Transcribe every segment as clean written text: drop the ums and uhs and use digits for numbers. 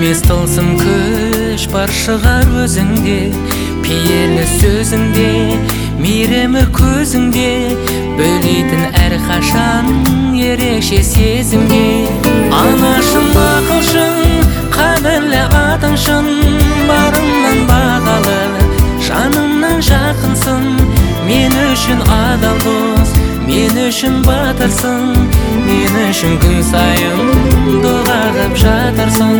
өлмес тылсым күш бар шығар өзіңде, пейілі сөзіңде, мейірімі көзіңде, бөлейтін әрқашан ерекше сезімге. Анашым, ақылшың, қадірлі атыңшын, барымнан бағалы, жанымнан жақынсың. Мен үшін адал дос, мен үшін батырсың, мен үшін күн сайын дұға қылып жатырсың.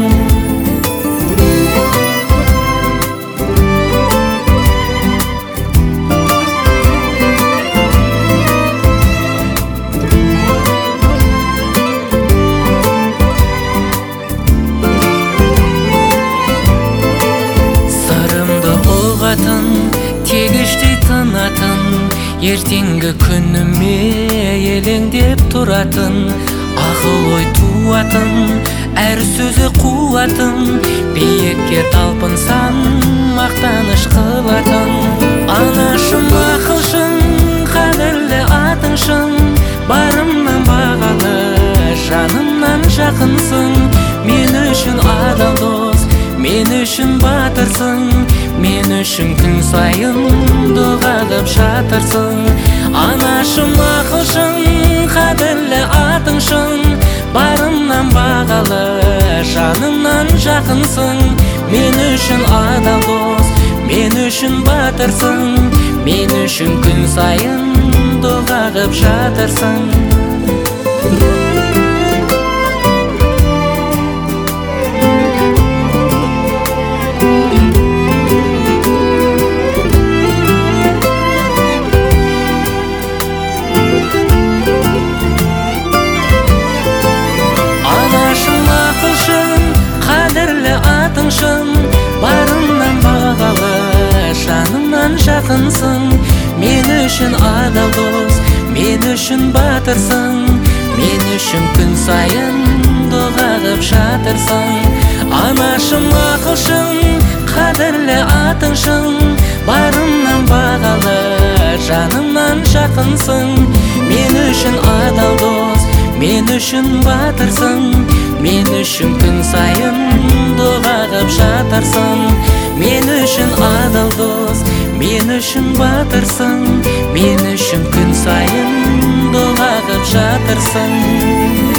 Сырымды ұғатын, тегіштей тынатын, ертеңгі күніме елеңдеп тұратын, ақыл ой туатын, әр сөзі қуатын, биікке талпынсам мақтаныш қылатын. Анашым, ақылшың, қадірлі атыңшың, барымнан бағалы, жанымнан жақынсың. Мен үшін адал дос, мен үшін батырсың, мен үшін күн сайын дұға қылып жатырсың. Анашым, ақылшың, қадірлі атыңшың, барымнан бағалы, жанымнан жақынсың. Мен үшін адал дос, мен үшін батырсың, мен үшін күн сайын дұға қылып жатырсың. Барымнан бағалы, жанымнан жақынсың. Мен үшін адал дос, мен үшін батырсың, мен үшін күн сайын дұға қылып жатырсың. Анашым, ақылшың, қадірлі атыңшың, барымнан бағалы, жанымнан жақынсың. Мен үшін адал дос, мен үшін батырсың, мен үшін күн сайын дұға қылып жатырсың. Мен үшін адал дос, мен үшін батырсың, мен үшін күн сайын дұға қылып жатырсың.